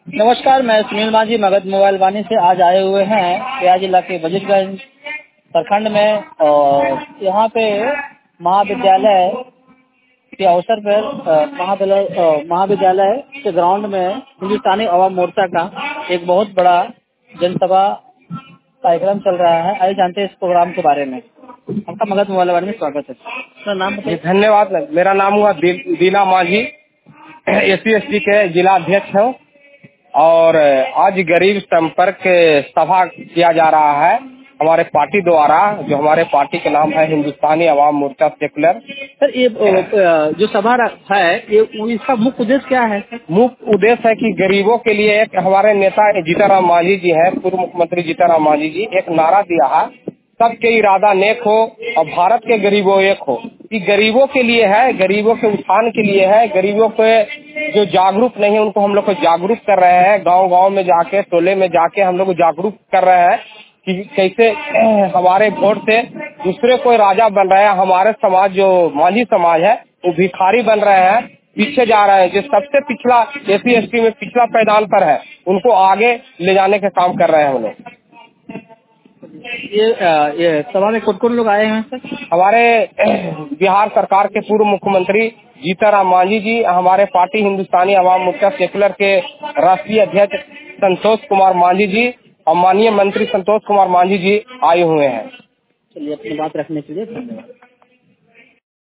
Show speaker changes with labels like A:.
A: नमस्कार, मैं सुनील माझी मगध मोबाइल वाणी से आज आए हुए हैं गया जिला के बजटगंज प्रखंड में। और यहाँ पे महाविद्यालय के अवसर पर महाविद्यालय के ग्राउंड में हिंदुस्तानी अवाम मोर्चा का एक बहुत बड़ा जनसभा कार्यक्रम चल रहा है। आइए जानते हैं इस प्रोग्राम के बारे में। आपका मगध मोबाइल वाणी में स्वागत है। अपना नाम बताइए।
B: धन्यवाद। मेरा नाम हुआ दीना माझी, SC/ST के जिला अध्यक्ष हूँ। और आज गरीब संपर्क सभा किया जा रहा है हमारे पार्टी द्वारा, जो हमारे पार्टी के नाम है हिंदुस्तानी अवाम मोर्चा सेकुलर।
A: सर, ये जो सभा है ये इसका मुख्य उद्देश्य क्या है?
B: मुख्य उद्देश्य है कि गरीबों के लिए एक हमारे नेता जीतनराम मांझी जी हैं, पूर्व मुख्यमंत्री जीतनराम मांझी जी, एक नारा दिया है, सबके इरादा नेक हो और भारत के गरीबों एक हो। ये गरीबों के लिए है, गरीबों के उत्थान के लिए है। गरीबों के जो जागरूक नहीं है उनको हम लोग को जागरूक कर रहे हैं। गांव गांव में जाके, टोले में जाके हम लोग जागरूक कर रहे हैं कि कैसे हमारे वोट से दूसरे कोई राजा बन रहे हैं। हमारे समाज जो मांझी समाज है वो भिखारी बन रहे हैं, पीछे जा रहे हैं। जो सबसे पिछड़ा SC/ST में पिछड़ा पैदान पर है उनको आगे ले जाने का काम कर रहे हैं हम लोग।
A: ये सभा में कौन कौन लोग आए हैं सर?
B: हमारे बिहार सरकार के पूर्व मुख्यमंत्री जीतनराम मांझी जी, हमारे पार्टी हिंदुस्तानी अवाम मोर्चा सेकुलर के राष्ट्रीय अध्यक्ष संतोष कुमार मांझी जी और माननीय मंत्री संतोष कुमार मांझी जी आए हुए हैं।
A: चलिए, अपनी बात रखने के लिए धन्यवाद।